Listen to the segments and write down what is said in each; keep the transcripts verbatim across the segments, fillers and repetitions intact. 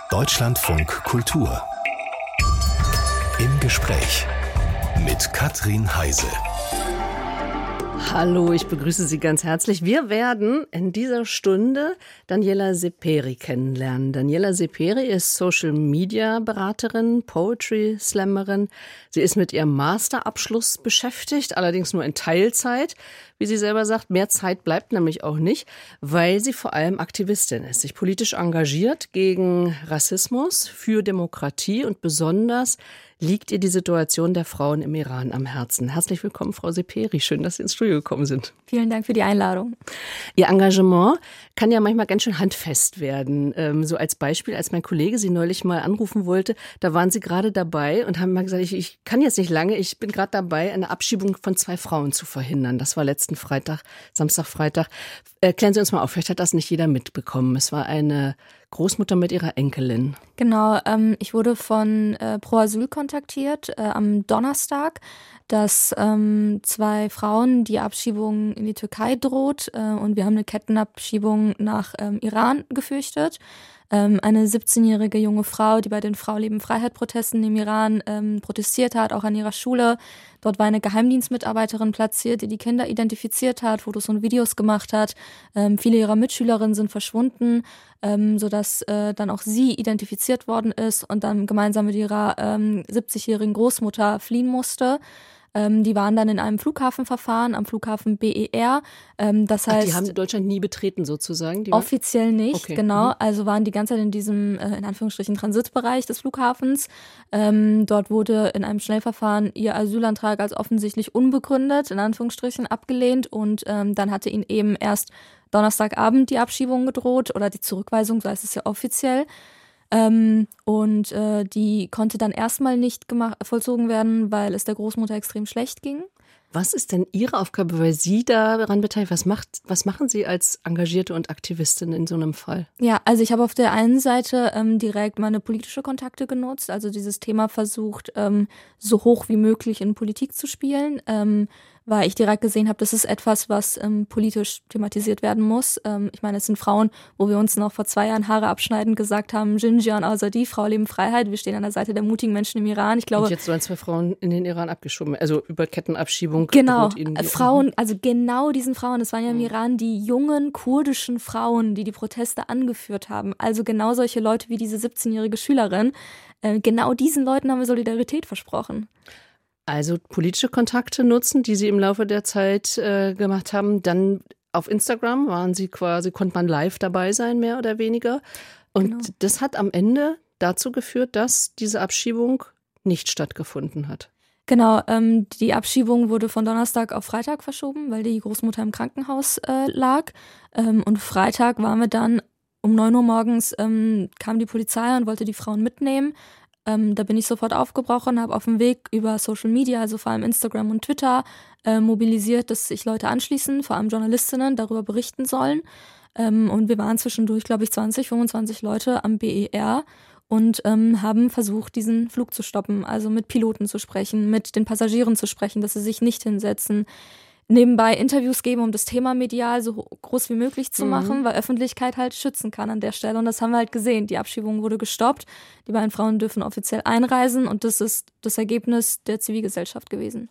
Deutschlandfunk Kultur. Im Gespräch mit Katrin Heise. Hallo, ich begrüße Sie ganz herzlich. Wir werden in dieser Stunde Daniela Seperi kennenlernen. Daniela Seperi ist Social-Media-Beraterin, Poetry-Slammerin. Sie ist mit ihrem Masterabschluss beschäftigt, allerdings nur in Teilzeit. Wie sie selber sagt, mehr Zeit bleibt nämlich auch nicht, weil sie vor allem Aktivistin ist, sich politisch engagiert gegen Rassismus, für Demokratie und besonders liegt ihr die Situation der Frauen im Iran am Herzen. Herzlich willkommen, Frau Seperi. Schön, dass Sie ins Studio gekommen sind. Vielen Dank für die Einladung. Ihr Engagement kann ja manchmal ganz schön handfest werden. Ähm, so als Beispiel, als mein Kollege Sie neulich mal anrufen wollte, da waren Sie gerade dabei und haben mal gesagt, ich, ich kann jetzt nicht lange, ich bin gerade dabei, eine Abschiebung von zwei Frauen zu verhindern. Das war letzten Freitag, Samstag, Freitag. Erklären Sie uns mal auf, vielleicht hat das nicht jeder mitbekommen. Es war eine Großmutter mit ihrer Enkelin. Genau, ähm, ich wurde von äh, Pro Asyl kontaktiert äh, am Donnerstag, dass ähm, zwei Frauen die Abschiebung in die Türkei droht äh, und wir haben eine Kettenabschiebung nach ähm, Iran gefürchtet. Ähm, eine siebzehnjährige junge Frau, die bei den Frau-Leben-Freiheit-Protesten im Iran ähm, protestiert hat, auch an ihrer Schule. Dort war eine Geheimdienstmitarbeiterin platziert, die die Kinder identifiziert hat, Fotos und Videos gemacht hat. Ähm, viele ihrer Mitschülerinnen sind verschwunden, ähm, sodass äh, dann auch sie identifiziert worden ist und dann gemeinsam mit ihrer ähm, siebzigjährigen Großmutter fliehen musste. Ähm, die waren dann in einem Flughafenverfahren am Flughafen B E R. Ähm, das heißt, Ach, die haben Deutschland nie betreten sozusagen? Die offiziell nicht, okay. genau. Mhm. Also waren die ganze Zeit in diesem, äh, in Anführungsstrichen, Transitbereich des Flughafens. Ähm, dort wurde in einem Schnellverfahren ihr Asylantrag als offensichtlich unbegründet, in Anführungsstrichen, abgelehnt. Und ähm, dann hatte ihnen eben erst Donnerstagabend die Abschiebung gedroht oder die Zurückweisung, so heißt es ja offiziell. Ähm, und äh, die konnte dann erstmal nicht gemacht, vollzogen werden, weil es der Großmutter extrem schlecht ging. Was ist denn Ihre Aufgabe, weil Sie daran beteiligt? Was macht, was machen Sie als Engagierte und Aktivistin in so einem Fall? Ja, also ich habe auf der einen Seite ähm, direkt meine politische Kontakte genutzt, also dieses Thema versucht, ähm, so hoch wie möglich in Politik zu spielen, ähm, weil ich direkt gesehen habe, das ist etwas, was ähm, politisch thematisiert werden muss. Ähm, ich meine, es sind Frauen, wo wir uns noch vor zwei Jahren Haare abschneidend gesagt haben, Jinjian Azadi, Frau Leben Freiheit, wir stehen an der Seite der mutigen Menschen im Iran. Ich glaube, und jetzt sollen zwei Frauen in den Iran abgeschoben, also über Kettenabschiebung. Genau, Frauen, also genau diesen Frauen, es waren ja im mhm. Iran die jungen kurdischen Frauen, die die Proteste angeführt haben. Also genau solche Leute wie diese siebzehnjährige Schülerin. Äh, genau diesen Leuten haben wir Solidarität versprochen. Also politische Kontakte nutzen, die Sie im Laufe der Zeit äh, gemacht haben. Dann auf Instagram waren Sie quasi, konnte man live dabei sein, mehr oder weniger. Und genau. Das hat am Ende dazu geführt, dass diese Abschiebung nicht stattgefunden hat. Genau, ähm, die Abschiebung wurde von Donnerstag auf Freitag verschoben, weil die Großmutter im Krankenhaus äh, lag. Ähm, und Freitag waren wir dann um neun Uhr morgens, ähm, kam die Polizei und wollte die Frauen mitnehmen. Ähm, da bin ich sofort aufgebrochen, habe auf dem Weg über Social Media, also vor allem Instagram und Twitter, äh, mobilisiert, dass sich Leute anschließen, vor allem Journalistinnen, darüber berichten sollen. Ähm, und wir waren zwischendurch, glaube ich, zwanzig, fünfundzwanzig Leute am B E R und ähm, haben versucht, diesen Flug zu stoppen, also mit Piloten zu sprechen, mit den Passagieren zu sprechen, dass sie sich nicht hinsetzen. Nebenbei Interviews geben, um das Thema medial so groß wie möglich zu machen, mhm. weil Öffentlichkeit halt schützen kann an der Stelle. Und das haben wir halt gesehen. Die Abschiebung wurde gestoppt. Die beiden Frauen dürfen offiziell einreisen. Und das ist das Ergebnis der Zivilgesellschaft gewesen.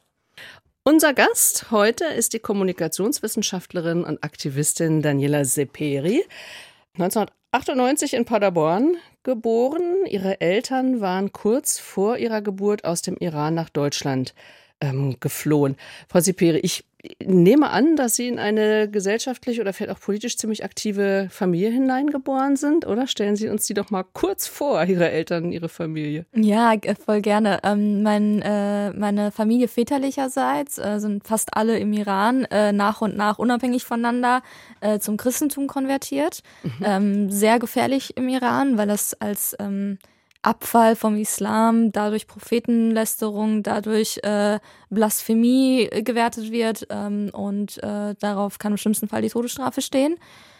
Unser Gast heute ist die Kommunikationswissenschaftlerin und Aktivistin Daniela Seperi. neunzehnhundertachtundneunzig in Paderborn geboren. Ihre Eltern waren kurz vor ihrer Geburt aus dem Iran nach Deutschland ähm, geflohen. Frau Seperi, ich nehme an, dass Sie in eine gesellschaftlich oder vielleicht auch politisch ziemlich aktive Familie hineingeboren sind, oder? Stellen Sie uns die doch mal kurz vor, Ihre Eltern, Ihre Familie. Ja, voll gerne. Ähm, mein, äh, meine Familie väterlicherseits äh, sind fast alle im Iran äh, nach und nach unabhängig voneinander äh, zum Christentum konvertiert. Mhm. Ähm, sehr gefährlich im Iran, weil das als ähm, Abfall vom Islam, dadurch Prophetenlästerung, dadurch äh, Blasphemie gewertet wird ähm, und äh, darauf kann im schlimmsten Fall die Todesstrafe stehen.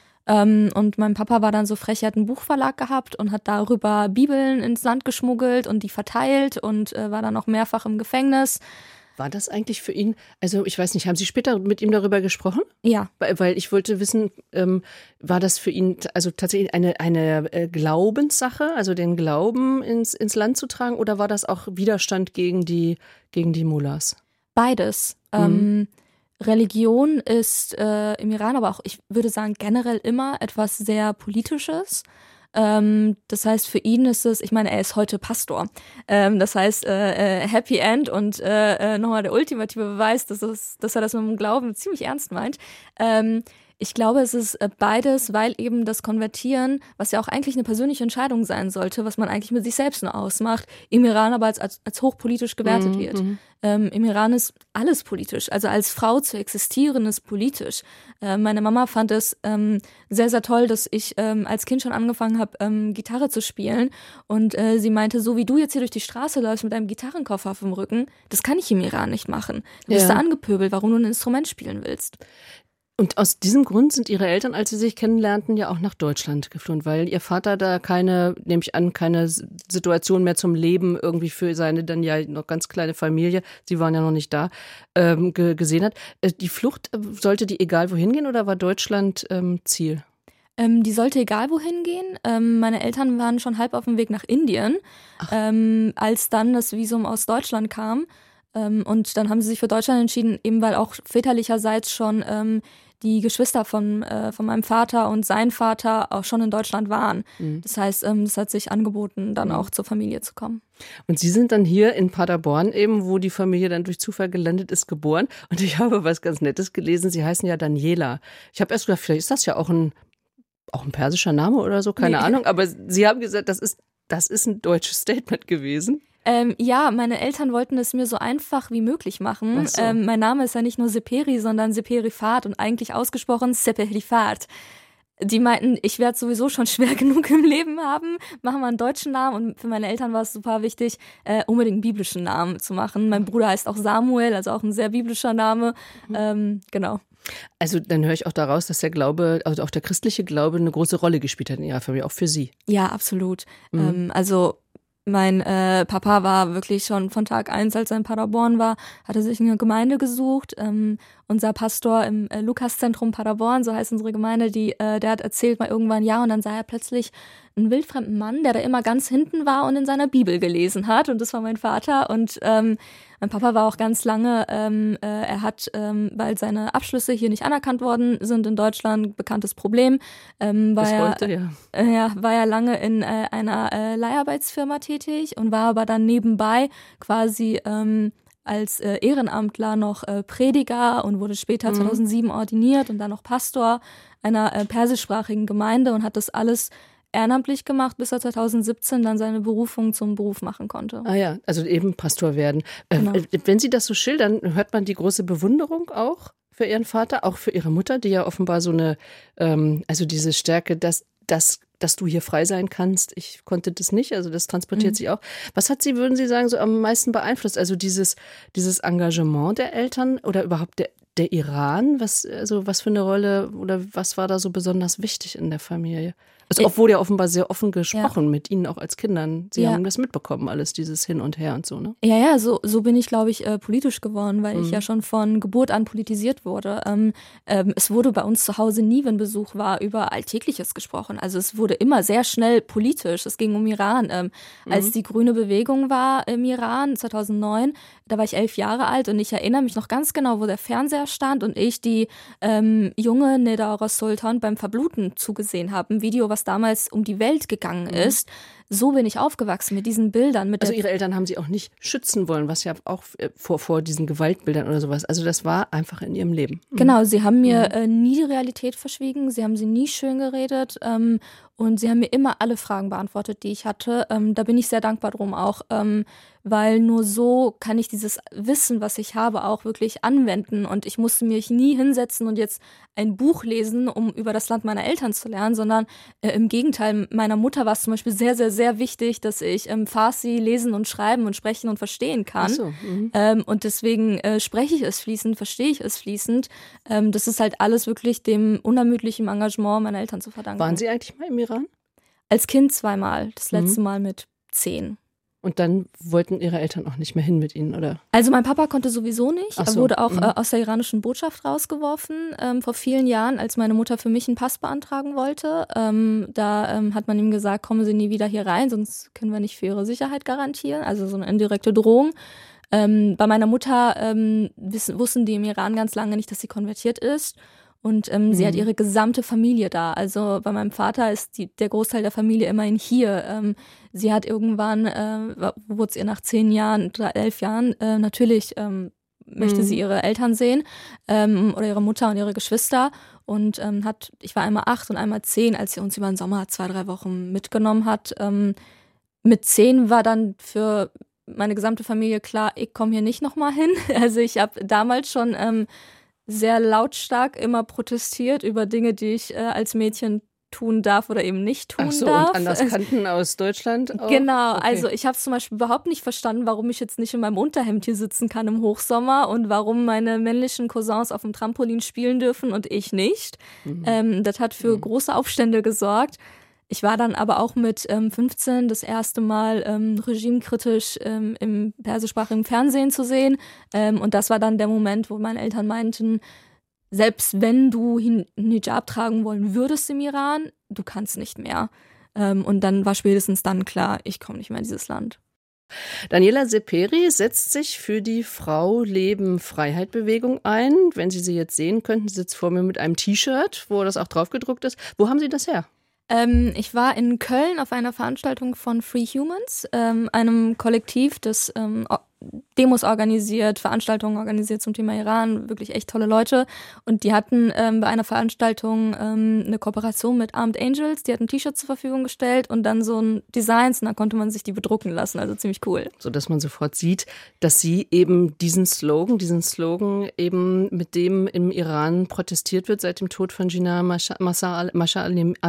Ähm, und mein Papa war dann so frech, er hat einen Buchverlag gehabt und hat darüber Bibeln ins Land geschmuggelt und die verteilt und äh, war dann auch mehrfach im Gefängnis. War das eigentlich für ihn, also ich weiß nicht, haben Sie später mit ihm darüber gesprochen? Ja. Weil, weil ich wollte wissen, ähm, war das für ihn also tatsächlich eine, eine äh, Glaubenssache, also den Glauben ins, ins Land zu tragen, oder war das auch Widerstand gegen die, gegen die Mullahs? Beides. Mhm. Ähm, Religion ist äh, im Iran, aber auch, ich würde sagen, generell immer etwas sehr Politisches. Ähm, das heißt, für ihn ist es, ich meine, er ist heute Pastor. Ähm, das heißt, äh, äh, Happy End und äh, äh, nochmal der ultimative Beweis, dass, es, dass er das mit dem Glauben ziemlich ernst meint. Ähm, Ich glaube, es ist beides, weil eben das Konvertieren, was ja auch eigentlich eine persönliche Entscheidung sein sollte, was man eigentlich mit sich selbst nur ausmacht, im Iran aber als, als, als hochpolitisch gewertet mhm. wird. Ähm, Im Iran ist alles politisch. Also als Frau zu existieren ist politisch. Äh, meine Mama fand es ähm, sehr, sehr toll, dass ich ähm, als Kind schon angefangen habe, ähm, Gitarre zu spielen. Und äh, sie meinte, so wie du jetzt hier durch die Straße läufst mit einem Gitarrenkoffer auf dem Rücken, das kann ich im Iran nicht machen. Du bist Ja. da angepöbelt, warum du ein Instrument spielen willst. Und aus diesem Grund sind Ihre Eltern, als Sie sich kennenlernten, ja auch nach Deutschland geflohen, weil Ihr Vater da keine, nehme ich an, keine Situation mehr zum Leben irgendwie für seine dann ja noch ganz kleine Familie, Sie waren ja noch nicht da, ähm, ge- gesehen hat. Die Flucht, sollte die egal wohin gehen oder war Deutschland ähm, Ziel? Ähm, die sollte egal wohin gehen. Ähm, meine Eltern waren schon halb auf dem Weg nach Indien, ähm, als dann das Visum aus Deutschland kam. Ähm, und dann haben sie sich für Deutschland entschieden, eben weil auch väterlicherseits schon ähm, die Geschwister von, äh, von meinem Vater und sein Vater auch schon in Deutschland waren. Mhm. Das heißt, ähm, das hat sich angeboten, dann mhm. auch zur Familie zu kommen. Und Sie sind dann hier in Paderborn eben, wo die Familie dann durch Zufall gelandet ist, geboren. Und ich habe was ganz Nettes gelesen. Sie heißen ja Daniela. Ich habe erst gedacht, vielleicht ist das ja auch ein, auch ein persischer Name oder so, keine nee. Ahnung. Aber Sie haben gesagt, das ist, das ist ein deutsches Statement gewesen. Ähm, ja, meine Eltern wollten es mir so einfach wie möglich machen. So. Ähm, mein Name ist ja nicht nur Seperi, sondern Seperifat und eigentlich ausgesprochen Seperifat. Die meinten, ich werde sowieso schon schwer genug im Leben haben, machen wir einen deutschen Namen. Und für meine Eltern war es super wichtig, äh, unbedingt einen biblischen Namen zu machen. Mein Bruder heißt auch Samuel, also auch ein sehr biblischer Name. Mhm. Ähm, genau. Also dann höre ich auch daraus, dass der Glaube, also auch der christliche Glaube eine große Rolle gespielt hat in Ihrer Familie, auch für Sie. Ja, absolut. Mhm. Ähm, also Mein äh, Papa war wirklich schon von Tag eins, als er in Paderborn war, hat er sich eine Gemeinde gesucht. Ähm, unser Pastor im äh, Lukas-Zentrum Paderborn, so heißt unsere Gemeinde, die, äh, der hat erzählt mal irgendwann ja und dann sah er plötzlich einen wildfremden Mann, der da immer ganz hinten war und in seiner Bibel gelesen hat. Und das war mein Vater. Und ähm, mein Papa war auch ganz lange, ähm, äh, er hat, ähm, weil seine Abschlüsse hier nicht anerkannt worden sind in Deutschland, bekanntes Problem. Ähm, war Bis er, heute, ja. Äh, ja, war er lange in äh, einer äh, Leiharbeitsfirma tätig und war aber dann nebenbei quasi ähm, als äh, Ehrenamtler noch äh, Prediger und wurde später mhm. zweitausendsieben ordiniert und dann noch Pastor einer äh, persischsprachigen Gemeinde und hat das alles ehrenamtlich gemacht, bis er zweitausendsiebzehn dann seine Berufung zum Beruf machen konnte. Ah ja, also eben Pastor werden. Genau. Äh, wenn Sie das so schildern, hört man die große Bewunderung auch für Ihren Vater, auch für Ihre Mutter, die ja offenbar so eine, ähm, also diese Stärke, dass, dass, dass du hier frei sein kannst. Ich konnte das nicht, also das transportiert mhm. sich auch. Was hat Sie, würden Sie sagen, so am meisten beeinflusst? Also dieses, dieses Engagement der Eltern oder überhaupt der, der Iran? Was, also was für eine Rolle oder was war da so besonders wichtig in der Familie? Also, obwohl ja offenbar sehr offen gesprochen ja. mit Ihnen auch als Kindern. Sie ja. haben das mitbekommen, alles dieses Hin und Her und so, ne? Ja, ja, so, so bin ich, glaube ich, äh, politisch geworden, weil mhm. ich ja schon von Geburt an politisiert wurde. Ähm, ähm, es wurde bei uns zu Hause nie, wenn Besuch war, über Alltägliches gesprochen. Also es wurde immer sehr schnell politisch. Es ging um Iran. Ähm, mhm. Als die grüne Bewegung war im Iran zweitausendneun, da war ich elf Jahre alt und ich erinnere mich noch ganz genau, wo der Fernseher stand und ich die ähm, junge Neda Sultan beim Verbluten zugesehen habe. Ein Video, was damals um die Welt gegangen mhm. ist. So bin ich aufgewachsen mit diesen Bildern. Mit also Ihre Eltern haben Sie auch nicht schützen wollen, was ja auch vor, vor diesen Gewaltbildern oder sowas. Also das war einfach in Ihrem Leben. Mhm. Genau, Sie haben mir mhm. äh, nie die Realität verschwiegen. Sie haben sie nie schön geredet. Ähm, und Sie haben mir immer alle Fragen beantwortet, die ich hatte. Ähm, da bin ich sehr dankbar drum auch. Ähm, weil nur so kann ich dieses Wissen, was ich habe, auch wirklich anwenden. Und ich musste mich nie hinsetzen und jetzt ein Buch lesen, um über das Land meiner Eltern zu lernen, sondern äh, im Gegenteil, meiner Mutter war es zum Beispiel sehr, sehr, sehr wichtig, dass ich ähm, Farsi lesen und schreiben und sprechen und verstehen kann. Ach so, mhm. ähm, und deswegen äh, spreche ich es fließend, verstehe ich es fließend. Ähm, das ist halt alles wirklich dem unermüdlichen Engagement meiner Eltern zu verdanken. Waren Sie eigentlich mal im Iran? Als Kind zweimal, das letzte mhm. Mal mit zehn. Und dann wollten ihre Eltern auch nicht mehr hin mit ihnen, oder? Also mein Papa konnte sowieso nicht. Ach Er so, wurde auch mhm. äh, aus der iranischen Botschaft rausgeworfen ähm, vor vielen Jahren, als meine Mutter für mich einen Pass beantragen wollte. Ähm, da ähm, hat man ihm gesagt, kommen Sie nie wieder hier rein, sonst können wir nicht für Ihre Sicherheit garantieren. Also so eine indirekte Drohung. Ähm, bei meiner Mutter ähm, wissen, wussten die im Iran ganz lange nicht, dass sie konvertiert ist. Und ähm, mhm. sie hat ihre gesamte Familie da. Also bei meinem Vater ist die, der Großteil der Familie immerhin hier. Ähm, sie hat irgendwann, äh, wurde es ihr nach zehn Jahren, drei, elf Jahren, äh, natürlich ähm, möchte mhm. sie ihre Eltern sehen ähm, oder ihre Mutter und ihre Geschwister. Und ähm, hat, ich war einmal acht und einmal zehn, als sie uns über den Sommer zwei, drei Wochen mitgenommen hat. Ähm, mit zehn war dann für meine gesamte Familie klar, ich komme hier nicht nochmal hin. Also ich habe damals schon ähm, sehr lautstark immer protestiert über Dinge, die ich äh, als Mädchen tun darf oder eben nicht tun Ach so, darf. Und anders kannten aus Deutschland auch? Genau, okay. Also ich habe zum Beispiel überhaupt nicht verstanden, warum ich jetzt nicht in meinem Unterhemd hier sitzen kann im Hochsommer und warum meine männlichen Cousins auf dem Trampolin spielen dürfen und ich nicht. Mhm. Ähm, das hat für mhm. große Aufstände gesorgt. Ich war dann aber auch mit ähm, fünfzehn das erste Mal ähm, regimekritisch ähm, im persischsprachigen Fernsehen zu sehen. Ähm, und das war dann der Moment, wo meine Eltern meinten, selbst wenn du einen Hijab tragen wollen würdest im Iran, du kannst nicht mehr. Ähm, und dann war spätestens dann klar, ich komme nicht mehr in dieses Land. Daniela Seperi setzt sich für die Frau-Leben-Freiheit-Bewegung ein. Wenn Sie sie jetzt sehen könnten, sie sitzt vor mir mit einem T-Shirt, wo das auch drauf gedruckt ist. Wo haben Sie das her? Ähm, ich war in Köln auf einer Veranstaltung von Free Humans, ähm, einem Kollektiv, das ähm, Demos organisiert, Veranstaltungen organisiert zum Thema Iran, wirklich echt tolle Leute. Und die hatten ähm, bei einer Veranstaltung ähm, eine Kooperation mit Armed Angels, die hatten T-Shirts zur Verfügung gestellt und dann so ein Designs und dann konnte man sich die bedrucken lassen, also ziemlich cool. So dass man sofort sieht, dass sie eben diesen Slogan, diesen Slogan eben mit dem im Iran protestiert wird seit dem Tod von Jina Masha, Masha, Masha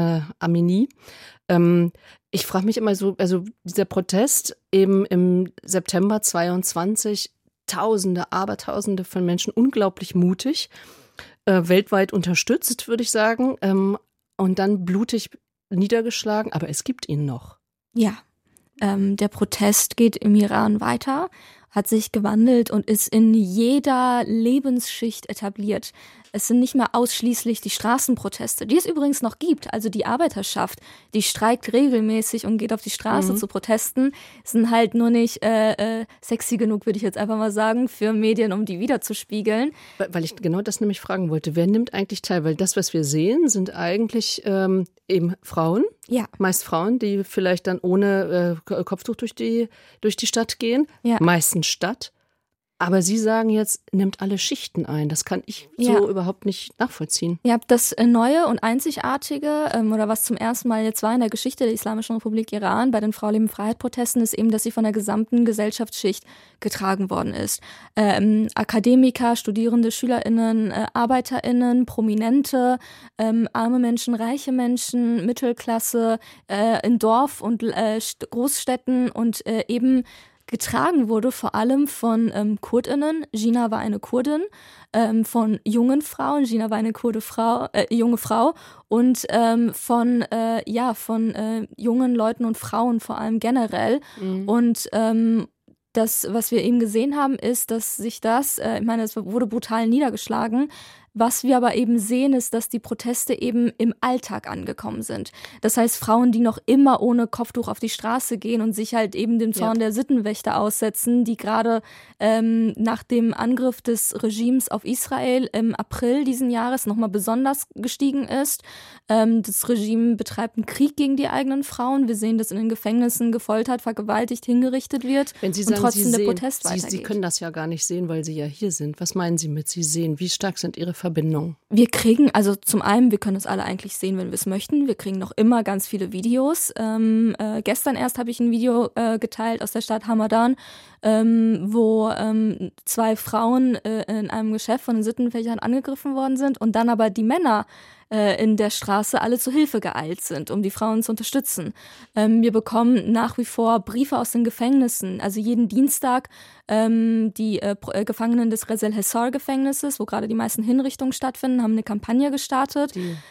Amini. Ähm, Ich frage mich immer so, also dieser Protest eben im September zweiundzwanzig, Tausende, Abertausende von Menschen, unglaublich mutig, äh, weltweit unterstützt, würde ich sagen, ähm, und dann blutig niedergeschlagen, aber es gibt ihn noch. Ja, ähm, der Protest geht im Iran weiter, hat sich gewandelt und ist in jeder Lebensschicht etabliert. Es sind nicht mehr ausschließlich die Straßenproteste, die es übrigens noch gibt. Also die Arbeiterschaft, die streikt regelmäßig und geht auf die Straße mhm. zu Protesten, sind halt nur nicht äh, äh, sexy genug, würde ich jetzt einfach mal sagen, für Medien, um die wiederzuspiegeln. Weil ich genau das nämlich fragen wollte. Wer nimmt eigentlich teil? Weil das, was wir sehen, sind eigentlich ähm, eben Frauen. Ja. Meist Frauen, die vielleicht dann ohne äh, Kopftuch durch die, durch die Stadt gehen. Ja. Meistens Stadt. Aber Sie sagen jetzt, nimmt alle Schichten ein. Das kann ich so ja. überhaupt nicht nachvollziehen. Ja, das Neue und Einzigartige ähm, oder was zum ersten Mal jetzt war in der Geschichte der Islamischen Republik Iran bei den Frau-Leben-Freiheit-Protesten ist eben, dass sie von der gesamten Gesellschaftsschicht getragen worden ist. Ähm, Akademiker, Studierende, SchülerInnen, äh, ArbeiterInnen, Prominente, ähm, arme Menschen, reiche Menschen, Mittelklasse, äh, in Dorf- und äh, Großstädten und äh, eben getragen wurde vor allem von ähm, KurdInnen. Jina war eine Kurdin, ähm, von jungen Frauen. Jina war eine Kurde Frau, äh, junge Frau und ähm, von äh, ja von äh, jungen Leuten und Frauen vor allem generell. Mhm. Und ähm, das, was wir eben gesehen haben, ist, dass sich das, äh, ich meine, es wurde brutal niedergeschlagen. Was wir aber eben sehen, ist, dass die Proteste eben im Alltag angekommen sind. Das heißt, Frauen, die noch immer ohne Kopftuch auf die Straße gehen und sich halt eben dem Zorn ja. der Sittenwächter aussetzen, die gerade ähm, nach dem Angriff des Regimes auf Israel im April diesen Jahres nochmal besonders gestiegen ist. Ähm, das Regime betreibt einen Krieg gegen die eigenen Frauen. Wir sehen, dass in den Gefängnissen gefoltert, vergewaltigt, hingerichtet wird. Wenn Sie und sagen, trotzdem Sie der sehen, Protest Sie, weitergeht. Sie können das ja gar nicht sehen, weil Sie ja hier sind. Was meinen Sie mit Sie sehen? Wie stark sind Ihre Verbindungen? Wir kriegen, also zum einen, wir können es alle eigentlich sehen, wenn wir es möchten. Wir kriegen noch immer ganz viele Videos. Ähm, äh, gestern erst habe ich ein Video äh, geteilt aus der Stadt Hamadan, ähm, wo ähm, zwei Frauen äh, in einem Geschäft von den Sittenwächtern angegriffen worden sind und dann aber die Männer äh, in der Straße alle zu Hilfe geeilt sind, um die Frauen zu unterstützen. Ähm, wir bekommen nach wie vor Briefe aus den Gefängnissen, also jeden Dienstag ähm, die äh, Gefangenen des Rezel Hessar Gefängnisses, wo gerade die meisten Hinrichtungen stattfinden, haben eine Kampagne gestartet. Die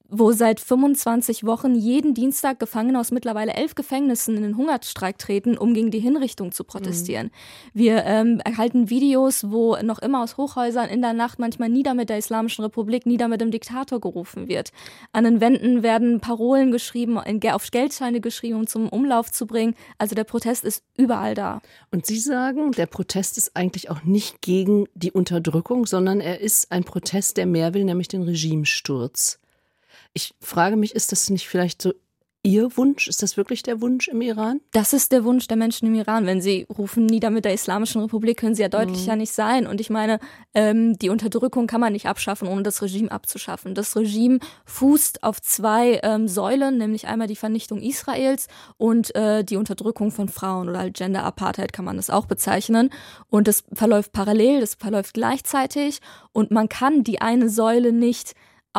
wo seit fünfundzwanzig Wochen jeden Dienstag Gefangene aus mittlerweile elf Gefängnissen in den Hungerstreik treten, um gegen die Hinrichtung zu protestieren. Mhm. Wir ähm, erhalten Videos, wo noch immer aus Hochhäusern in der Nacht manchmal nieder mit der Islamischen Republik, nieder mit dem Diktator gerufen wird. An den Wänden werden Parolen geschrieben, auf Geldscheine geschrieben, um zum Umlauf zu bringen. Also der Protest ist überall da. Und Sie sagen, der Protest ist eigentlich auch nicht gegen die Unterdrückung, sondern er ist ein Protest, der mehr will, nämlich den Regimesturz. Ich frage mich, ist das nicht vielleicht so Ihr Wunsch? Ist das wirklich der Wunsch im Iran? Das ist der Wunsch der Menschen im Iran. Wenn sie rufen, nieder mit der Islamischen Republik, können sie ja deutlicher mhm. nicht sein. Und ich meine, ähm, die Unterdrückung kann man nicht abschaffen, ohne das Regime abzuschaffen. Das Regime fußt auf zwei ähm, Säulen, nämlich einmal die Vernichtung Israels und äh, die Unterdrückung von Frauen, oder halt Gender Apartheid kann man das auch bezeichnen. Und das verläuft parallel, das verläuft gleichzeitig. Und man kann die eine Säule nicht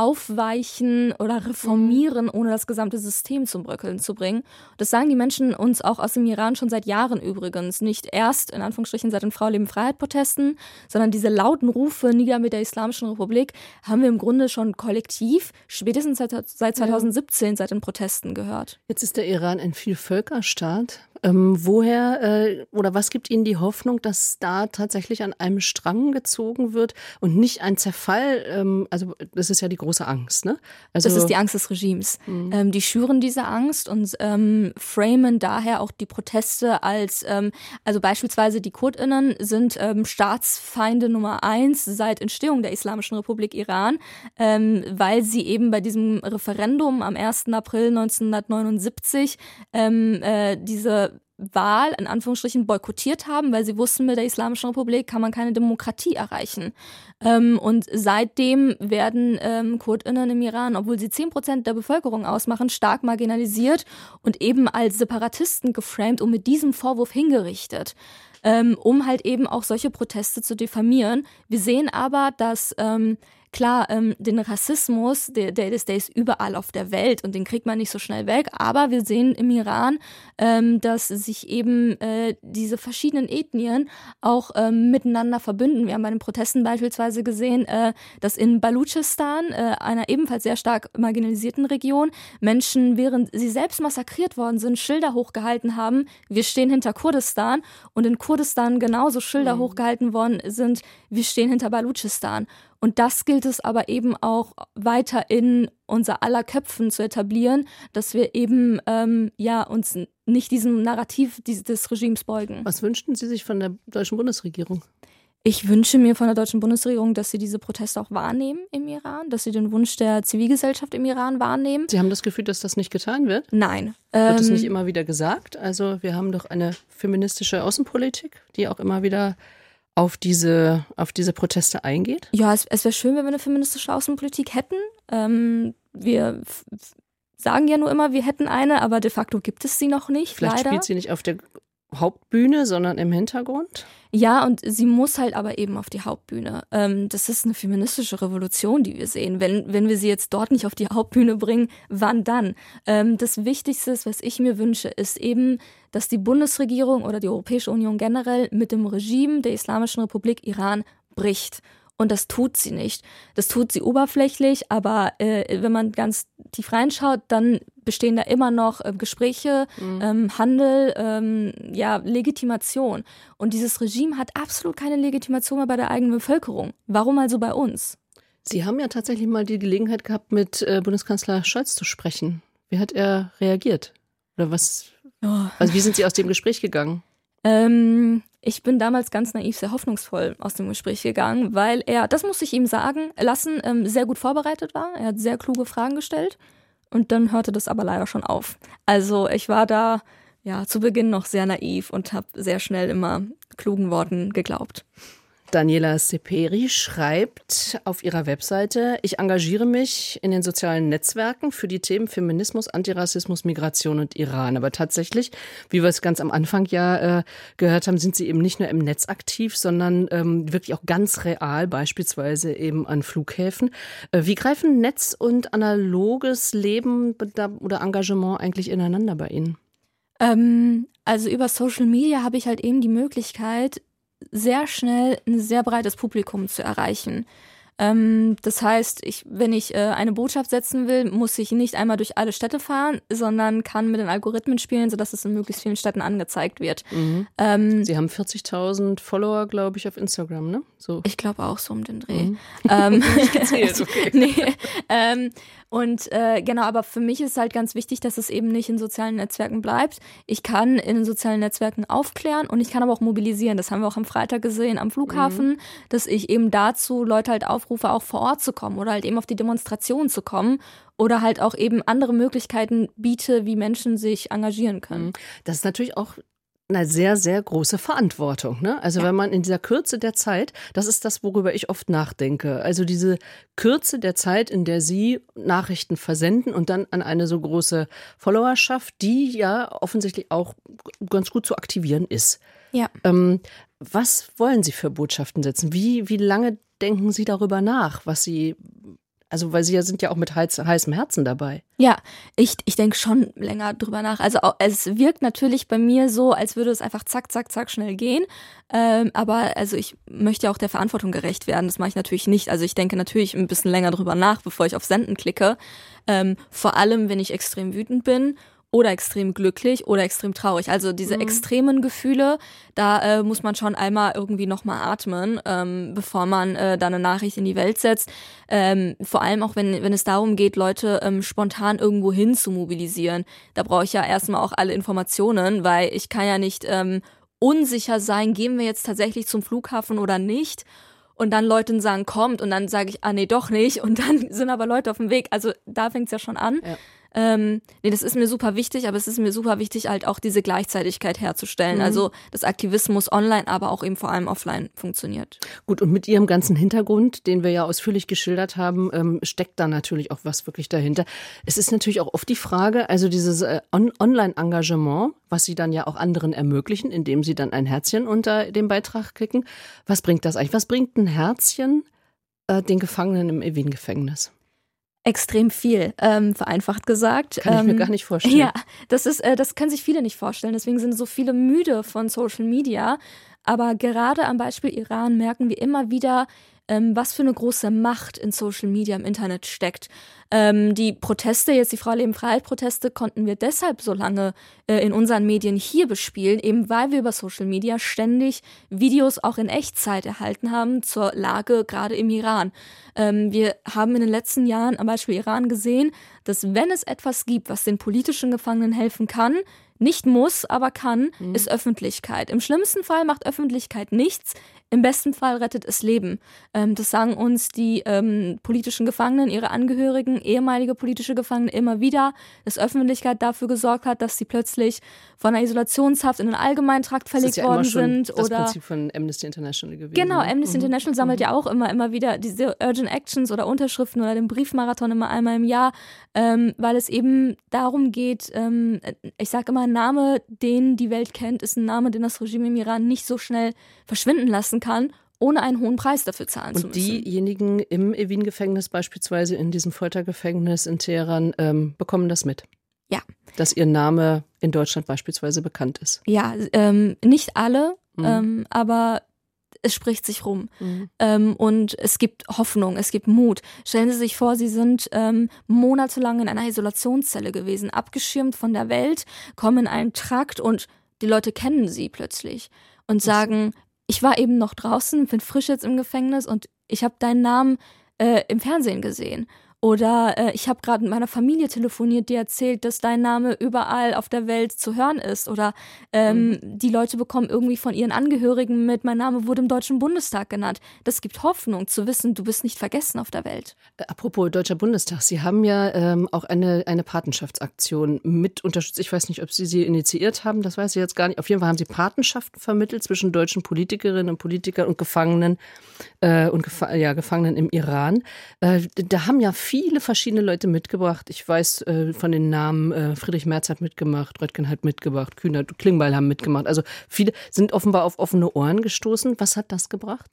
aufweichen oder reformieren, ohne das gesamte System zum Bröckeln zu bringen. Das sagen die Menschen uns auch aus dem Iran schon seit Jahren übrigens. Nicht erst, in Anführungsstrichen, seit den Frau-Leben-Freiheit-Protesten, sondern diese lauten Rufe nieder mit der Islamischen Republik haben wir im Grunde schon kollektiv, spätestens seit, seit zweitausendsiebzehn, ja. seit den Protesten gehört. Jetzt ist der Iran ein Vielvölkerstaat. Ähm, woher äh, oder was gibt Ihnen die Hoffnung, dass da tatsächlich an einem Strang gezogen wird und nicht ein Zerfall, ähm, also das ist ja die große Angst, ne? Also, das ist die Angst des Regimes. Mhm. Ähm, die schüren diese Angst und ähm, framen daher auch die Proteste als, ähm, also beispielsweise die KurdInnen sind ähm, Staatsfeinde Nummer eins seit Entstehung der Islamischen Republik Iran, ähm, weil sie eben bei diesem Referendum am ersten April neunzehnhundertneunundsiebzig ähm, äh, diese Wahl in Anführungsstrichen boykottiert haben, weil sie wussten, mit der Islamischen Republik kann man keine Demokratie erreichen. Ähm, und seitdem werden ähm, KurdInnen im Iran, obwohl sie zehn Prozent der Bevölkerung ausmachen, stark marginalisiert und eben als Separatisten geframed und mit diesem Vorwurf hingerichtet. Ähm, um halt eben auch solche Proteste zu diffamieren. Wir sehen aber, dass ähm, Klar, ähm, den Rassismus, der, der, ist, der ist überall auf der Welt und den kriegt man nicht so schnell weg. Aber wir sehen im Iran, ähm, dass sich eben äh, diese verschiedenen Ethnien auch ähm, miteinander verbünden. Wir haben bei den Protesten beispielsweise gesehen, äh, dass in Baluchistan, äh, einer ebenfalls sehr stark marginalisierten Region, Menschen, während sie selbst massakriert worden sind, Schilder hochgehalten haben, wir stehen hinter Kurdistan. Und in Kurdistan genauso Schilder mhm. hochgehalten worden sind, wir stehen hinter Baluchistan. Und das gilt es aber eben auch weiter in unser aller Köpfen zu etablieren, dass wir eben ähm, ja, uns nicht diesem Narrativ des, des Regimes beugen. Was wünschten Sie sich von der deutschen Bundesregierung? Ich wünsche mir von der deutschen Bundesregierung, dass sie diese Proteste auch wahrnehmen im Iran, dass sie den Wunsch der Zivilgesellschaft im Iran wahrnehmen. Sie haben das Gefühl, dass das nicht getan wird? Nein. Wird es ähm, nicht immer wieder gesagt? Also wir haben doch eine feministische Außenpolitik, die auch immer wieder auf diese, auf diese Proteste eingeht? Ja, es, es wäre schön, wenn wir eine feministische Außenpolitik hätten. Ähm, wir f- sagen ja nur immer, wir hätten eine, aber de facto gibt es sie noch nicht, Vielleicht leider. spielt sie nicht auf der Hauptbühne, sondern im Hintergrund? Ja, und sie muss halt aber eben auf die Hauptbühne. Ähm, das ist eine feministische Revolution, die wir sehen. Wenn, wenn wir sie jetzt dort nicht auf die Hauptbühne bringen, wann dann? Ähm, das Wichtigste, was ich mir wünsche, ist eben, dass die Bundesregierung oder die Europäische Union generell mit dem Regime der Islamischen Republik Iran bricht. Und das tut sie nicht. Das tut sie oberflächlich, aber äh, wenn man ganz tief reinschaut, dann bestehen da immer noch äh, Gespräche, mhm. ähm, Handel, ähm, ja, Legitimation. Und dieses Regime hat absolut keine Legitimation mehr bei der eigenen Bevölkerung. Warum also bei uns? Sie haben ja tatsächlich mal die Gelegenheit gehabt, mit äh, Bundeskanzler Scholz zu sprechen. Wie hat er reagiert? Oder was? Oh. Also wie sind Sie aus dem Gespräch gegangen? Ähm, ich bin damals ganz naiv, sehr hoffnungsvoll aus dem Gespräch gegangen, weil er, das muss ich ihm sagen lassen, ähm, sehr gut vorbereitet war. Er hat sehr kluge Fragen gestellt und dann hörte das aber leider schon auf. Also ich war da ja zu Beginn noch sehr naiv und habe sehr schnell immer klugen Worten geglaubt. Daniela Seperi schreibt auf ihrer Webseite: Ich engagiere mich in den sozialen Netzwerken für die Themen Feminismus, Antirassismus, Migration und Iran. Aber tatsächlich, wie wir es ganz am Anfang ja äh, gehört haben, sind sie eben nicht nur im Netz aktiv, sondern ähm, wirklich auch ganz real, beispielsweise eben an Flughäfen. Äh, wie greifen Netz und analoges Leben oder Engagement eigentlich ineinander bei Ihnen? Ähm, also über Social Media habe ich halt eben die Möglichkeit, sehr schnell ein sehr breites Publikum zu erreichen. Ähm, das heißt, ich, wenn ich äh, eine Botschaft setzen will, muss ich nicht einmal durch alle Städte fahren, sondern kann mit den Algorithmen spielen, sodass es in möglichst vielen Städten angezeigt wird. Mhm. Ähm, Sie haben vierzigtausend Follower, glaube ich, auf Instagram, ne? So. Ich glaube auch so um den Dreh. Mhm. Ähm, Nicht gezählt, okay. nee, ähm, und äh, genau, aber für mich ist halt ganz wichtig, dass es eben nicht in sozialen Netzwerken bleibt. Ich kann in den sozialen Netzwerken aufklären und ich kann aber auch mobilisieren. Das haben wir auch am Freitag gesehen am Flughafen, mhm. dass ich eben dazu Leute halt aufrufe, auch vor Ort zu kommen oder halt eben auf die Demonstration zu kommen oder halt auch eben andere Möglichkeiten biete, wie Menschen sich engagieren können. Das ist natürlich auch eine sehr, sehr große Verantwortung, ne? Also ja. wenn man in dieser Kürze der Zeit, das ist das, worüber ich oft nachdenke, also diese Kürze der Zeit, in der Sie Nachrichten versenden und dann an eine so große Followerschaft, die ja offensichtlich auch ganz gut zu aktivieren ist. Ja. Ähm, was wollen Sie für Botschaften setzen? Wie, wie lange denken Sie darüber nach, was Sie... Also, weil Sie ja sind ja auch mit heiß, heißem Herzen dabei. Ja, ich, ich denke schon länger drüber nach. Also es wirkt natürlich bei mir so, als würde es einfach zack, zack, zack schnell gehen. Ähm, aber also ich möchte ja auch der Verantwortung gerecht werden. Das mache ich natürlich nicht. Also ich denke natürlich ein bisschen länger drüber nach, bevor ich auf Senden klicke. Ähm, vor allem, wenn ich extrem wütend bin. Oder extrem glücklich oder extrem traurig. Also diese mhm. extremen Gefühle, da äh, muss man schon einmal irgendwie nochmal atmen, ähm, bevor man äh, da eine Nachricht in die Welt setzt. Ähm, vor allem auch, wenn wenn es darum geht, Leute ähm, spontan irgendwo hin zu mobilisieren. Da brauche ich ja erstmal auch alle Informationen, weil ich kann ja nicht ähm, unsicher sein, gehen wir jetzt tatsächlich zum Flughafen oder nicht. Und dann Leuten sagen, kommt. Und dann sage ich, ah nee, doch nicht. Und dann sind aber Leute auf dem Weg. Also da fängt es ja schon an. Ja. Ähm, nee, das ist mir super wichtig, aber es ist mir super wichtig, halt auch diese Gleichzeitigkeit herzustellen. Mhm. Also, dass Aktivismus online, aber auch eben vor allem offline funktioniert. Gut, und mit Ihrem ganzen Hintergrund, den wir ja ausführlich geschildert haben, ähm, steckt da natürlich auch was wirklich dahinter. Es ist natürlich auch oft die Frage, also dieses äh, On- Online-Engagement, was Sie dann ja auch anderen ermöglichen, indem Sie dann ein Herzchen unter den Beitrag klicken. Was bringt das eigentlich? Was bringt ein Herzchen äh, den Gefangenen im Evin-Gefängnis? Extrem viel, ähm, vereinfacht gesagt. Kann ich ähm, mir gar nicht vorstellen. Ja, das ist, äh, das können sich viele nicht vorstellen. Deswegen sind so viele müde von Social Media. Aber gerade am Beispiel Iran merken wir immer wieder, ähm, was für eine große Macht in Social Media im Internet steckt. Ähm, die Proteste, jetzt die Frau Leben Freiheit Proteste, konnten wir deshalb so lange äh, in unseren Medien hier bespielen, eben weil wir über Social Media ständig Videos auch in Echtzeit erhalten haben zur Lage gerade im Iran. Ähm, wir haben in den letzten Jahren am Beispiel Iran gesehen, dass wenn es etwas gibt, was den politischen Gefangenen helfen kann, nicht muss, aber kann, mhm. ist Öffentlichkeit. Im schlimmsten Fall macht Öffentlichkeit nichts, im besten Fall rettet es Leben. Ähm, das sagen uns die ähm, politischen Gefangenen, ihre Angehörigen, ehemalige politische Gefangene immer wieder, dass Öffentlichkeit dafür gesorgt hat, dass sie plötzlich von einer Isolationshaft in den Allgemeintrakt verlegt ja worden sind. Das oder Prinzip von Amnesty International gewesen. Genau, Amnesty mhm. International sammelt mhm. ja auch immer, immer wieder diese Urgent Actions oder Unterschriften oder den Briefmarathon immer einmal im Jahr, ähm, weil es eben darum geht, ähm, ich sage immer, ein Name, den die Welt kennt, ist ein Name, den das Regime im Iran nicht so schnell verschwinden lassen kann, ohne einen hohen Preis dafür zahlen zu müssen. Und diejenigen im Evin-Gefängnis, beispielsweise in diesem Foltergefängnis in Teheran, ähm, bekommen das mit? Ja. Dass ihr Name in Deutschland beispielsweise bekannt ist? Ja, ähm, nicht alle, mhm. ähm, aber es spricht sich rum. Mhm. Ähm, und es gibt Hoffnung, es gibt Mut. Stellen Sie sich vor, Sie sind ähm, monatelang in einer Isolationszelle gewesen, abgeschirmt von der Welt, kommen in einen Trakt und die Leute kennen Sie plötzlich und sagen, ich war eben noch draußen, bin frisch jetzt im Gefängnis und ich habe deinen Namen äh, im Fernsehen gesehen. Oder äh, ich habe gerade mit meiner Familie telefoniert, die erzählt, dass dein Name überall auf der Welt zu hören ist. Oder ähm, mhm. die Leute bekommen irgendwie von ihren Angehörigen mit, mein Name wurde im Deutschen Bundestag genannt. Das gibt Hoffnung, zu wissen, du bist nicht vergessen auf der Welt. Äh, apropos Deutscher Bundestag, Sie haben ja ähm, auch eine, eine Patenschaftsaktion mit unterstützt. Ich weiß nicht, ob Sie sie initiiert haben, das weiß ich jetzt gar nicht. Auf jeden Fall haben Sie Patenschaften vermittelt zwischen deutschen Politikerinnen und Politikern und Gefangenen äh, und Gef- ja, Gefangenen im Iran. Äh, da haben ja viele verschiedene Leute mitgebracht. Ich weiß äh, von den Namen, äh, Friedrich Merz hat mitgemacht, Röttgen hat mitgemacht, Kühnert, Klingbeil haben mitgemacht. Also viele sind offenbar auf offene Ohren gestoßen. Was hat das gebracht?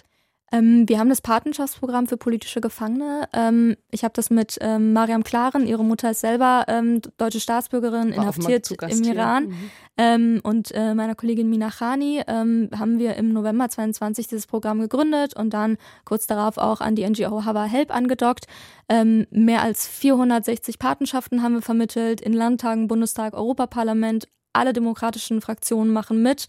Ähm, wir haben das Patenschaftsprogramm für politische Gefangene. Ähm, ich habe das mit ähm, Mariam Klaren, ihre Mutter ist selber ähm, deutsche Staatsbürgerin, War inhaftiert im Iran. Mhm. Ähm, und äh, meiner Kollegin Mina Khani ähm, haben wir im November zweiundzwanzig dieses Programm gegründet und dann kurz darauf auch an die N G O Hava Help angedockt. Ähm, mehr als vierhundertsechzig Patenschaften haben wir vermittelt in Landtagen, Bundestag, Europaparlament. Alle demokratischen Fraktionen machen mit.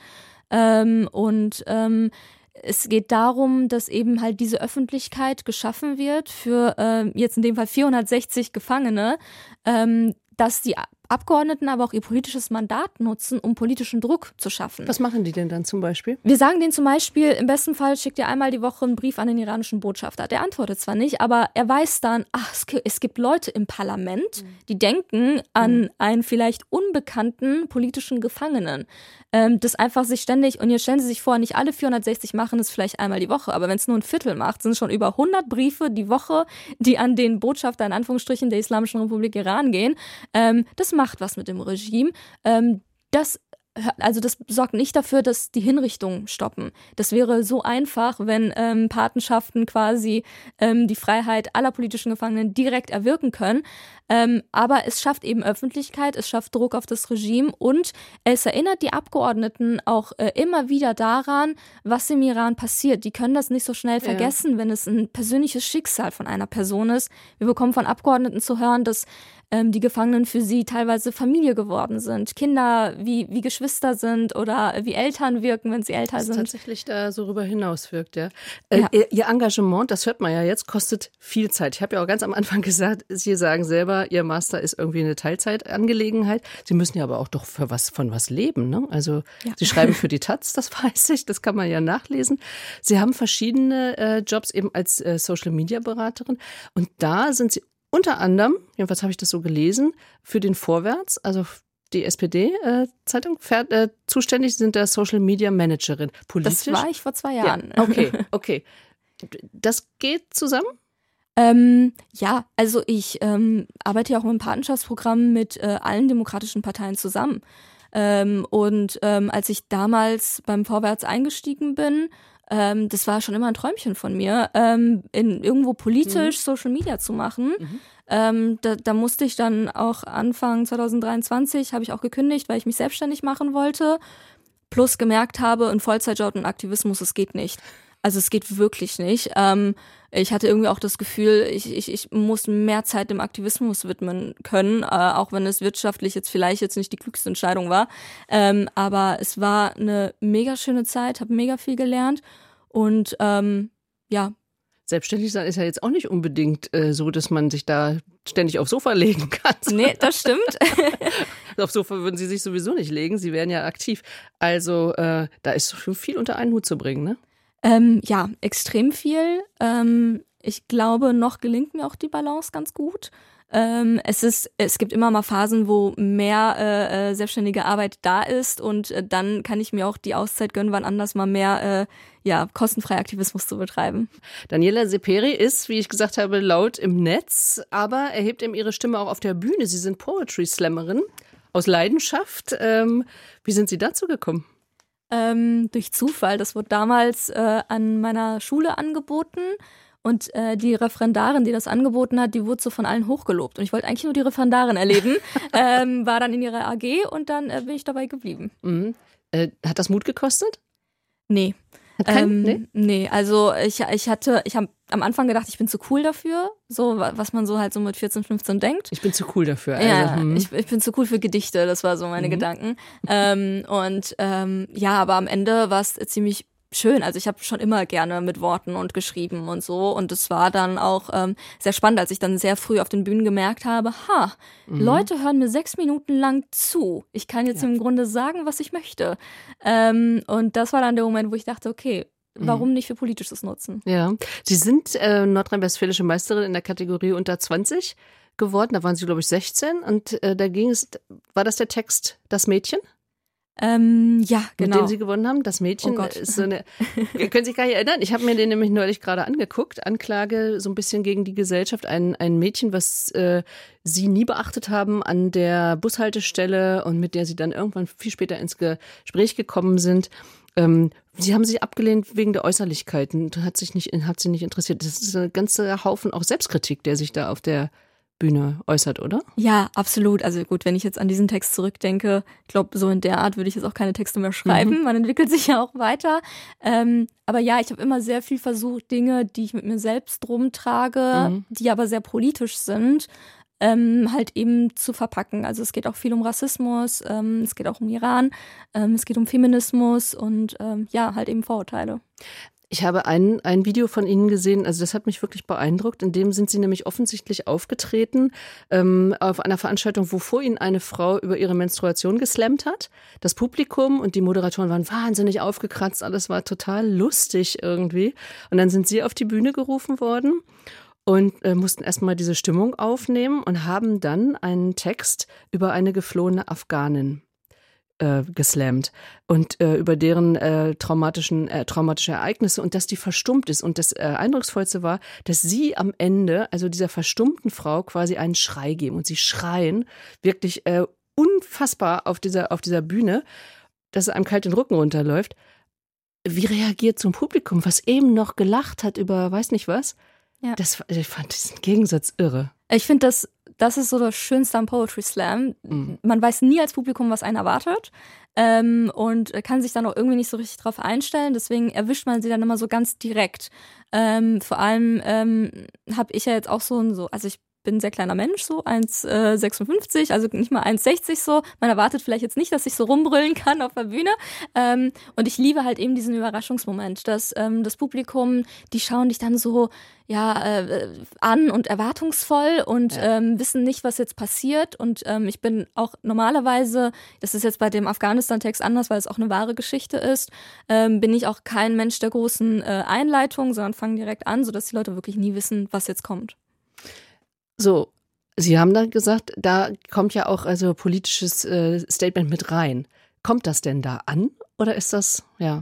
Ähm, und ähm, Es geht darum, dass eben halt diese Öffentlichkeit geschaffen wird für äh, jetzt in dem Fall vierhundertsechzig Gefangene, ähm, dass die Abgeordneten aber auch ihr politisches Mandat nutzen, um politischen Druck zu schaffen. Was machen die denn dann zum Beispiel? Wir sagen denen zum Beispiel, im besten Fall schickt ihr einmal die Woche einen Brief an den iranischen Botschafter. Der antwortet zwar nicht, aber er weiß dann, ach, es gibt Leute im Parlament, die denken an einen vielleicht unbekannten politischen Gefangenen. Ähm, das einfach sich ständig, und jetzt stellen Sie sich vor, nicht alle vierhundertsechzig machen es vielleicht einmal die Woche, aber wenn es nur ein Viertel macht, sind es schon über hundert Briefe die Woche, die an den Botschafter in Anführungsstrichen der Islamischen Republik Iran gehen. Ähm, das macht was mit dem Regime. Ähm, das Also das sorgt nicht dafür, dass die Hinrichtungen stoppen. Das wäre so einfach, wenn ähm, Patenschaften quasi ähm, die Freiheit aller politischen Gefangenen direkt erwirken können. Ähm, aber es schafft eben Öffentlichkeit, es schafft Druck auf das Regime und es erinnert die Abgeordneten auch äh, immer wieder daran, was im Iran passiert. Die können das nicht so schnell vergessen, ja. wenn es ein persönliches Schicksal von einer Person ist. Wir bekommen von Abgeordneten zu hören, dass ähm, die Gefangenen für sie teilweise Familie geworden sind, Kinder wie, wie Geschwister sind oder wie Eltern wirken, wenn sie älter das sind. Tatsächlich da so rüber hinaus wirkt, ja. Äh, ja. Ihr, ihr Engagement, das hört man ja jetzt, kostet viel Zeit. Ich habe ja auch ganz am Anfang gesagt, Sie sagen selber, Ihr Master ist irgendwie eine Teilzeitangelegenheit. Sie müssen ja aber auch doch für was, von was leben, ne? Also ja. Sie schreiben für die Taz, das weiß ich, das kann man ja nachlesen. Sie haben verschiedene äh, Jobs eben als äh, Social-Media-Beraterin und da sind Sie unter anderem, jedenfalls habe ich das so gelesen, für den Vorwärts, also die S P D-Zeitung, äh, äh, zuständig, sind da Social-Media-Managerin. Politisch? Das war ich vor zwei Jahren. Ja, okay, okay. Das geht zusammen? Ähm, ja, also ich ähm, arbeite ja auch im Patenschaftsprogramm mit äh, allen demokratischen Parteien zusammen. Ähm, und ähm, als ich damals beim Vorwärts eingestiegen bin, ähm, das war schon immer ein Träumchen von mir, ähm, in irgendwo politisch mhm. Social Media zu machen. Mhm. Ähm, da, da musste ich dann auch Anfang zwanzig dreiundzwanzig, habe ich auch gekündigt, weil ich mich selbstständig machen wollte. Plus gemerkt habe, ein Vollzeitjob und Aktivismus, es geht nicht. Also es geht wirklich nicht. Ähm, ich hatte irgendwie auch das Gefühl, ich, ich, ich muss mehr Zeit dem Aktivismus widmen können, äh, auch wenn es wirtschaftlich jetzt vielleicht jetzt nicht die klügste Entscheidung war. Ähm, aber es war eine mega schöne Zeit, habe mega viel gelernt und ähm, ja. Selbstständig sein ist ja jetzt auch nicht unbedingt äh, so, dass man sich da ständig aufs Sofa legen kann. Nee, das stimmt. Aufs Sofa würden Sie sich sowieso nicht legen, Sie wären ja aktiv. Also äh, da ist schon viel unter einen Hut zu bringen, ne? Ähm, ja, extrem viel. Ähm, ich glaube, noch gelingt mir auch die Balance ganz gut. Ähm, es ist, es gibt immer mal Phasen, wo mehr äh, selbstständige Arbeit da ist und äh, dann kann ich mir auch die Auszeit gönnen, wann anders mal mehr äh, ja, kostenfrei Aktivismus zu betreiben. Daniela Seperi ist, wie ich gesagt habe, laut im Netz, aber erhebt eben ihre Stimme auch auf der Bühne. Sie sind Poetry Slammerin aus Leidenschaft. Ähm, wie sind Sie dazu gekommen? Ähm, durch Zufall. Das wurde damals äh, an meiner Schule angeboten und äh, die Referendarin, die das angeboten hat, die wurde so von allen hochgelobt. Und ich wollte eigentlich nur die Referendarin erleben, ähm, war dann in ihrer A G und dann äh, bin ich dabei geblieben. Mhm. Äh, hat das Mut gekostet? Nee. Ähm, nee? nee, also ich, ich hatte, ich habe am Anfang gedacht, ich bin zu cool dafür, so was man so halt so mit vierzehn, fünfzehn denkt. Ich bin zu cool dafür. Also, ja, hm. ich, ich bin zu cool für Gedichte, das war so meine mhm. Gedanken. ähm, und ähm, ja, aber am Ende war es ziemlich schön. Also ich habe schon immer gerne mit Worten und geschrieben und so. Und es war dann auch ähm, sehr spannend, als ich dann sehr früh auf den Bühnen gemerkt habe, ha, mhm. Leute hören mir sechs Minuten lang zu. Ich kann jetzt ja. im Grunde sagen, was ich möchte. Ähm, und das war dann der Moment, wo ich dachte, okay, warum nicht für Politisches nutzen? Ja, Sie sind äh, nordrhein-westfälische Meisterin in der Kategorie unter zwanzig geworden. Da waren Sie, glaube ich, sechzehn. Und äh, da ging es, war das der Text Das Mädchen? Ähm, ja, genau. Mit dem Sie gewonnen haben. Das Mädchen oh Gott. ist so eine, ihr könnt sich gar nicht erinnern, ich habe mir den nämlich neulich gerade angeguckt, Anklage so ein bisschen gegen die Gesellschaft, ein, ein Mädchen, was äh, Sie nie beachtet haben an der Bushaltestelle und mit der Sie dann irgendwann viel später ins Gespräch gekommen sind. Ähm, sie haben sie abgelehnt wegen der Äußerlichkeiten, hat sich nicht, hat sie nicht interessiert. Das ist ein ganzer Haufen auch Selbstkritik, der sich da auf der Bühne äußert, oder? Ja, absolut. Also gut, wenn ich jetzt an diesen Text zurückdenke, ich glaube, so in der Art würde ich jetzt auch keine Texte mehr schreiben. Mhm. Man entwickelt sich ja auch weiter. Ähm, aber ja, ich habe immer sehr viel versucht, Dinge, die ich mit mir selbst rumtrage, mhm. die aber sehr politisch sind, ähm, halt eben zu verpacken. Also es geht auch viel um Rassismus, ähm, es geht auch um Iran, ähm, es geht um Feminismus und ähm, ja, halt eben Vorurteile. Ich habe ein, ein Video von Ihnen gesehen, also das hat mich wirklich beeindruckt. In dem sind Sie nämlich offensichtlich aufgetreten ähm, auf einer Veranstaltung, wo vor Ihnen eine Frau über ihre Menstruation geslammt hat. Das Publikum und die Moderatoren waren wahnsinnig aufgekratzt, alles war total lustig irgendwie. Und dann sind Sie auf die Bühne gerufen worden und äh, mussten erstmal diese Stimmung aufnehmen und haben dann einen Text über eine geflohene Afghanin Äh, geslammt und äh, über deren äh, traumatischen äh, traumatische Ereignisse und dass die verstummt ist. Und das äh, Eindrucksvollste war, dass sie am Ende, also dieser verstummten Frau, quasi einen Schrei geben. Und sie schreien wirklich äh, unfassbar auf dieser, auf dieser Bühne, dass es einem kalt den Rücken runterläuft. Wie reagiert so ein Publikum, was eben noch gelacht hat über weiß nicht was? Ja. Das, ich fand diesen Gegensatz irre. Ich finde, das, das ist so das Schönste am Poetry Slam. Mhm. Man weiß nie als Publikum, was einen erwartet ähm, und kann sich dann auch irgendwie nicht so richtig drauf einstellen. Deswegen erwischt man sie dann immer so ganz direkt. Ähm, vor allem ähm, habe ich ja jetzt auch so ein, so, also ich bin ein sehr kleiner Mensch, so eins Komma sechsundfünfzig, also nicht mal eins Komma sechzig so. Man erwartet vielleicht jetzt nicht, dass ich so rumbrüllen kann auf der Bühne. Ähm, und ich liebe halt eben diesen Überraschungsmoment, dass ähm, das Publikum, die schauen dich dann so ja äh, an und erwartungsvoll und ja. ähm, wissen nicht, was jetzt passiert. Und ähm, ich bin auch normalerweise, das ist jetzt bei dem Afghanistan-Text anders, weil es auch eine wahre Geschichte ist, ähm, bin ich auch kein Mensch der großen äh, Einleitung, sondern fange direkt an, sodass die Leute wirklich nie wissen, was jetzt kommt. So, Sie haben dann gesagt, da kommt ja auch also politisches äh, Statement mit rein. Kommt das denn da an oder ist das, ja?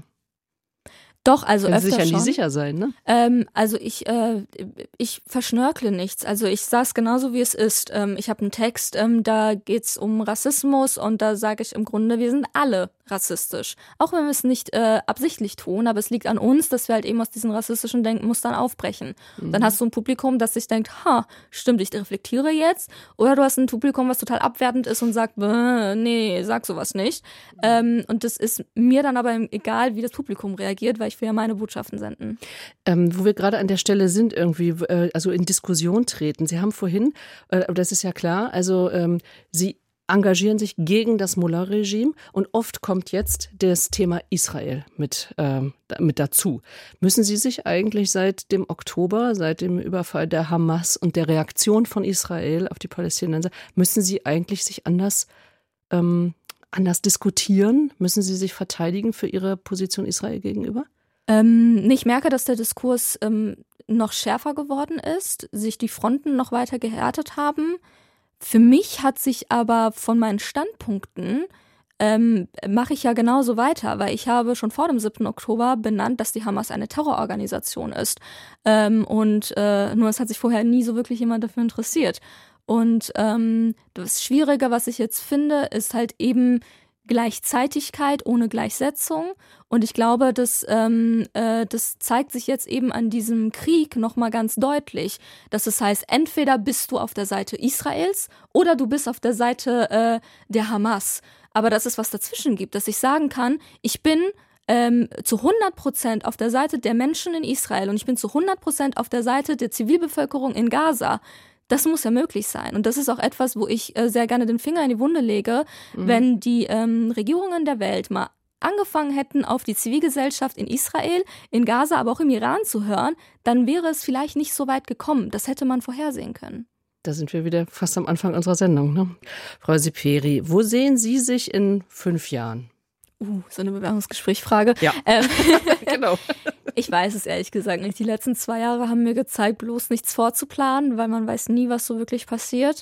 Doch, also öfter schon. Können Sie sich ja nie sicher sein, ne? Ähm, also ich, äh, ich verschnörkle nichts. Also ich sage es genauso, wie es ist. Ähm, ich habe einen Text, ähm, da geht's um Rassismus und da sage ich im Grunde, wir sind alle rassistisch. Auch wenn wir es nicht äh, absichtlich tun, aber es liegt an uns, dass wir halt eben aus diesen rassistischen Denkmustern aufbrechen. Mhm. Dann hast du ein Publikum, das sich denkt, ha, stimmt, ich reflektiere jetzt. Oder du hast ein Publikum, was total abwertend ist und sagt, nee, sag sowas nicht. Mhm. Ähm, und das ist mir dann aber egal, wie das Publikum reagiert, weil ich will ja meine Botschaften senden. Ähm, wo wir gerade an der Stelle sind, irgendwie, äh, also in Diskussion treten. Sie haben vorhin, äh, das ist ja klar, also ähm, Sie engagieren sich gegen das Mullah-Regime und oft kommt jetzt das Thema Israel mit, ähm, mit dazu. Müssen Sie sich eigentlich seit dem Oktober, seit dem Überfall der Hamas und der Reaktion von Israel auf die Palästinenser, müssen Sie eigentlich sich anders, ähm, anders diskutieren? Müssen Sie sich verteidigen für Ihre Position Israel gegenüber? Ähm, ich merke, dass der Diskurs ähm, noch schärfer geworden ist, sich die Fronten noch weiter gehärtet haben. Für mich hat sich aber von meinen Standpunkten, ähm, mache ich ja genauso weiter, weil ich habe schon vor dem siebten Oktober benannt, dass die Hamas eine Terrororganisation ist. Ähm, und äh, nur es hat sich vorher nie so wirklich jemand dafür interessiert. Und ähm, das Schwierige, was ich jetzt finde, ist halt eben Gleichzeitigkeit ohne Gleichsetzung. Und ich glaube, das, ähm, äh, das zeigt sich jetzt eben an diesem Krieg nochmal ganz deutlich. Dass es heißt, entweder bist du auf der Seite Israels oder du bist auf der Seite äh, der Hamas. Aber dass es was dazwischen gibt, dass ich sagen kann, ich bin ähm, zu hundert Prozent auf der Seite der Menschen in Israel und ich bin zu hundert Prozent auf der Seite der Zivilbevölkerung in Gaza. Das muss ja möglich sein. Und das ist auch etwas, wo ich äh, sehr gerne den Finger in die Wunde lege, mhm. wenn die ähm, Regierungen der Welt mal angefangen hätten, auf die Zivilgesellschaft in Israel, in Gaza, aber auch im Iran zu hören, dann wäre es vielleicht nicht so weit gekommen. Das hätte man vorhersehen können. Da sind wir wieder fast am Anfang unserer Sendung, ne? Frau Seperi, wo sehen Sie sich in fünf Jahren? Uh, so eine Bewerbungsgesprächsfrage. Ja, ähm, genau. Ich weiß es ehrlich gesagt nicht. Die letzten zwei Jahre haben mir gezeigt, bloß nichts vorzuplanen, weil man weiß nie, was so wirklich passiert.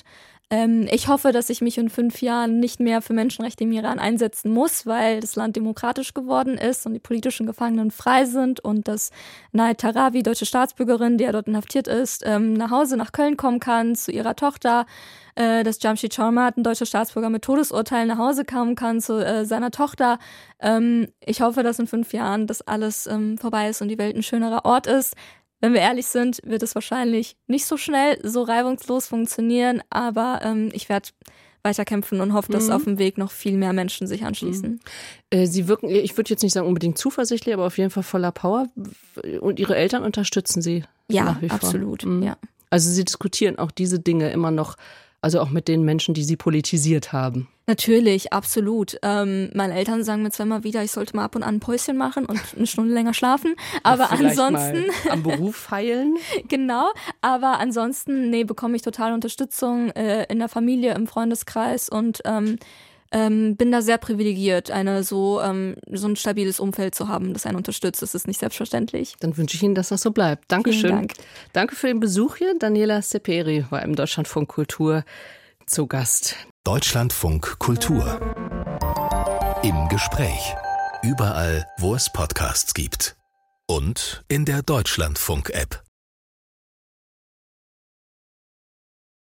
Ähm, ich hoffe, dass ich mich in fünf Jahren nicht mehr für Menschenrechte im Iran einsetzen muss, weil das Land demokratisch geworden ist und die politischen Gefangenen frei sind und dass Nayed Tarawi, deutsche Staatsbürgerin, die ja dort inhaftiert ist, ähm, nach Hause nach Köln kommen kann zu ihrer Tochter, äh, dass Jamshid Chormat, ein deutscher Staatsbürger mit Todesurteil, nach Hause kommen kann zu äh, seiner Tochter. Ähm, ich hoffe, dass in fünf Jahren das alles ähm, vorbei ist und die Welt ein schönerer Ort ist. Wenn wir ehrlich sind, wird es wahrscheinlich nicht so schnell, so reibungslos funktionieren, aber ähm, ich werde weiterkämpfen und hoffe, dass mhm. auf dem Weg noch viel mehr Menschen sich anschließen. Mhm. Äh, Sie wirken, ich würde jetzt nicht sagen unbedingt zuversichtlich, aber auf jeden Fall voller Power. Und Ihre Eltern unterstützen Sie ja, nach wie vor? Absolut, mhm. ja. Also Sie diskutieren auch diese Dinge immer noch, also auch mit den Menschen, die Sie politisiert haben. Natürlich, absolut. Ähm, meine Eltern sagen mir zwar immer wieder, ich sollte mal ab und an ein Päuschen machen und eine Stunde länger schlafen. Aber vielleicht ansonsten. Mal am Beruf feilen. Genau. Aber ansonsten, nee, bekomme ich total Unterstützung äh, in der Familie, im Freundeskreis und ähm, ähm, bin da sehr privilegiert, eine so, ähm, so ein stabiles Umfeld zu haben, das einen unterstützt. Das ist nicht selbstverständlich. Dann wünsche ich Ihnen, dass das so bleibt. Dankeschön. Vielen Dank. Danke für den Besuch hier. Daniela Seperi war im Deutschlandfunk Kultur zu Gast. Deutschlandfunk Kultur. Im Gespräch. Überall, wo es Podcasts gibt. Und in der Deutschlandfunk-App.